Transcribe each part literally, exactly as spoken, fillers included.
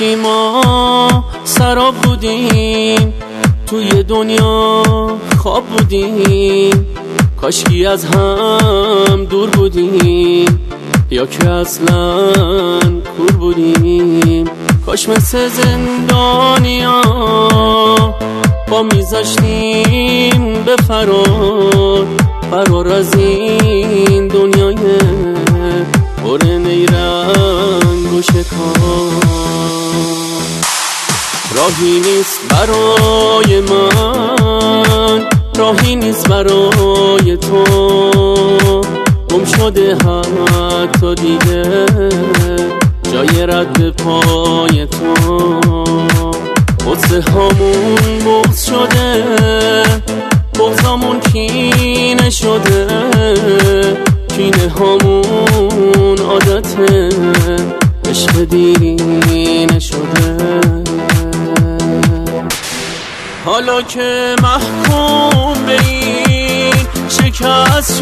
کاشکی ما سراب بودیم، توی دنیا خواب بودیم، کاشکی از هم دور بودیم یا که اصلا کور بودیم. کاش مثل زندانیا با میذاشتیم به فرار، فرار از این دنیای پر نیرنگ و شکار. راهی نیست برای من، راهی نیست برای تو، گم شده حتی دیگه جای رد پای تو. قدس هامون بغض شده، بغضامون کینه شده، کینه هامون عادته، عشق دینه شده. حالا که محکوم به این شکست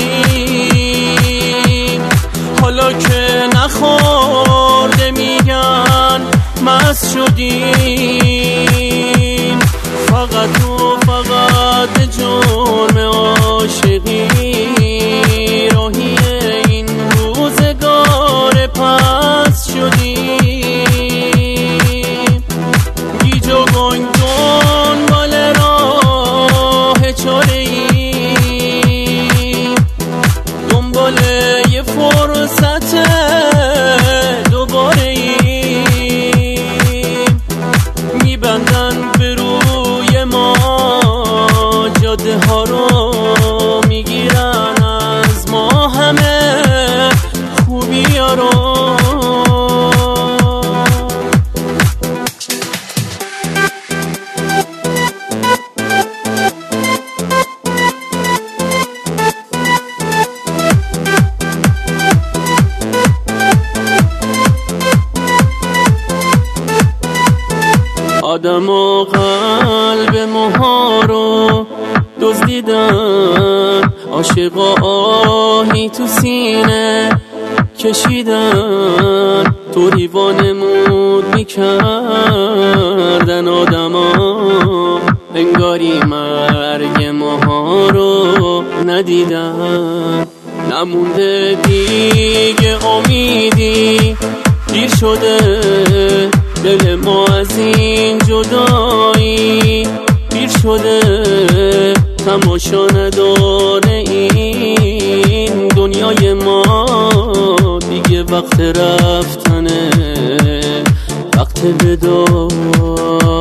شدیم، حالا که نخورده میگن مست شدیم، فقط و فقط به جرم عاشقی راهی این روزگار پس شدیم. گیج و گنگ دنبال راه چاره ایم، دنبال یه فرصت دوباره ایم. میبندن به روی ما جاده ها رو، میگیرن از ما همه خوبی ها رو. آدم و قلب ماها رو دزدیدن، عاشق آهی تو سینه کشیدن، طوری وانمود میکردن آدما، انگاری مرگ ماها رو ندیدن. نمونده دیگه امیدی، دیر شده دل ما از این جدایی، پیر شده تماشا نداره این دنیای ما. دیگه وقت رفتنه، وقت وداع.